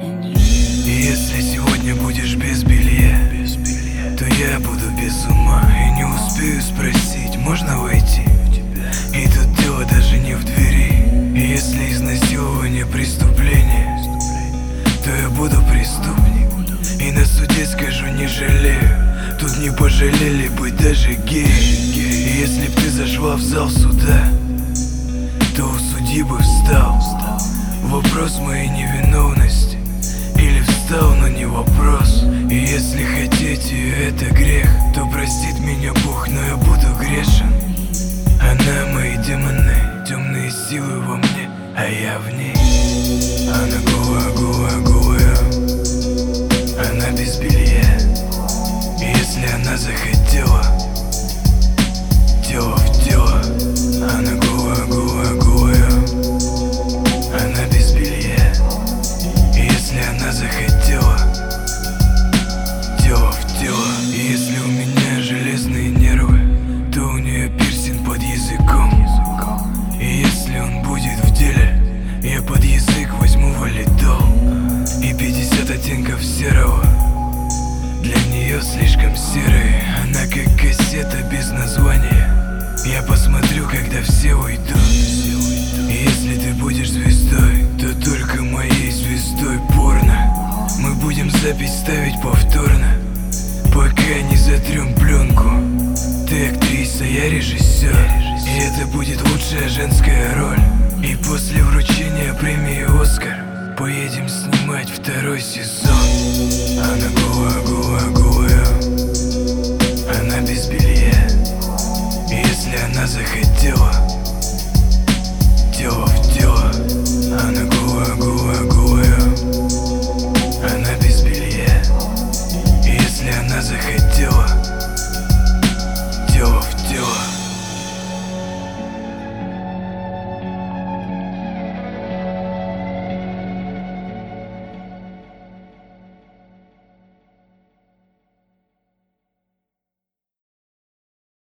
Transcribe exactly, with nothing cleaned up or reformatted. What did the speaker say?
И если сегодня будешь без белья, то я буду без ума и не успею спросить, можно войти? И тут дело даже не в двери. И если изнасилование преступление, то я буду преступник. И на суде скажу, не жалею. Тут не пожалели быть даже геи. И если б ты зашла в зал суда, то у судьи бы встал вопрос моей невиновности. Или встал, но не вопрос. И если хотите, это грех, то простит меня Бог, но я буду грешен. Она мои демоны, темные силы во мне, а я в ней. Она голая, голая, голая, она без белья. И если она захотела, тело в тело. Она голая, голая, голая, она без белья. И если она захотела, тело в тело. И если у меня железные нервы, то у нее пирсинг под языком. И если он будет в деле, я под язык возьму валидол. И пятьдесят оттенков серого для нее слишком серый. Она как кассета без названия. Я посмотрю, когда все уйдут. И если ты будешь звездой, то только моей звездой порно. Мы будем запись ставить повторно, пока не затрем пленку. Ты актриса, я режиссер, и это будет лучшая женская роль. И после вручения премии «Оскар» поедем снимать второй сезон. Она голая, голая, голая, она без белья. И если она захотела,